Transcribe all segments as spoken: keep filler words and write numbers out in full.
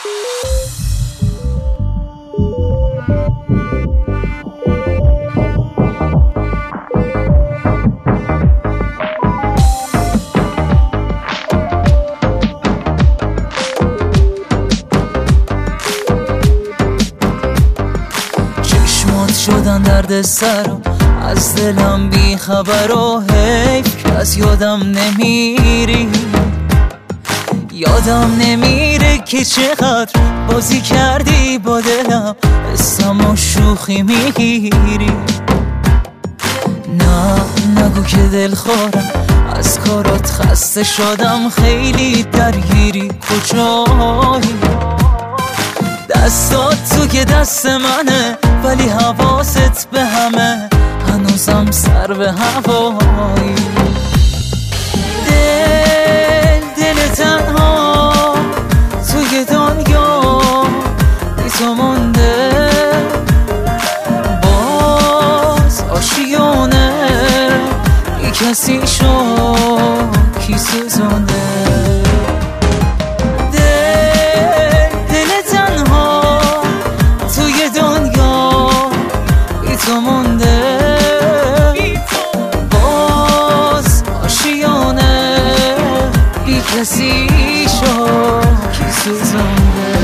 شدن درد سرم از دلم بی خبر و حیف که از یادم نمیری. یادم نمیره که چقدر بازی کردی با دلم، اسم و شوخی میگیری. نه نگو که دل خورم، از کارات خسته شدم، خیلی درگیری. کجایی؟ دستات تو که دست منه، ولی حواست به همه، هنوزم سر به هوایی. دل دل تنها توی دنیا بی تو مونده، باز آشیونه بی کسی شو کی سوزونده. تو مونده باز آشیانه بی کسی شو کی سوزونده.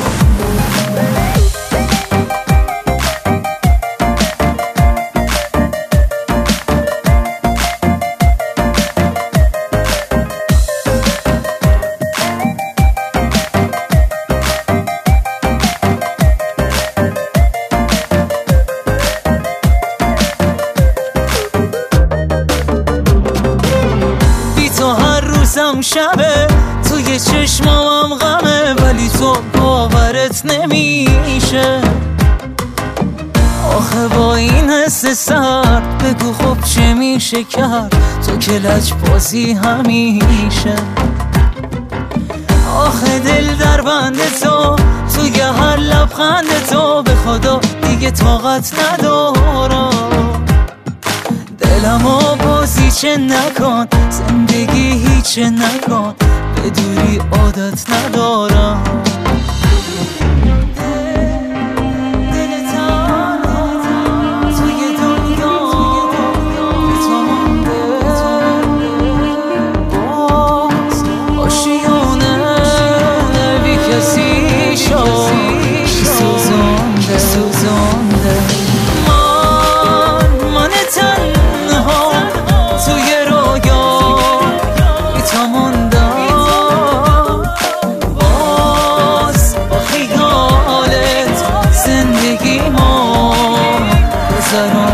روزم شبه توی چشمام غمه، ولی تو باورت نمیشه. آخه با این حس سرد بگو خب چه میشه کرد، تو که لج بازی همیشه. آخه دل در بند تو، توی هر لبخند تو، به خدا دیگه طاقت ندارم. دلمو بازی چه نکن، زندگی هیچ نکن، به دوری عادت ندارم. دل تنها توی دنیا به تو مونده، باز آشیانه بی کسی شو کی سوزونده سوزونده. من من تنها توی رویا بی تو موندم، باز با خیالت زندگی ما گذران.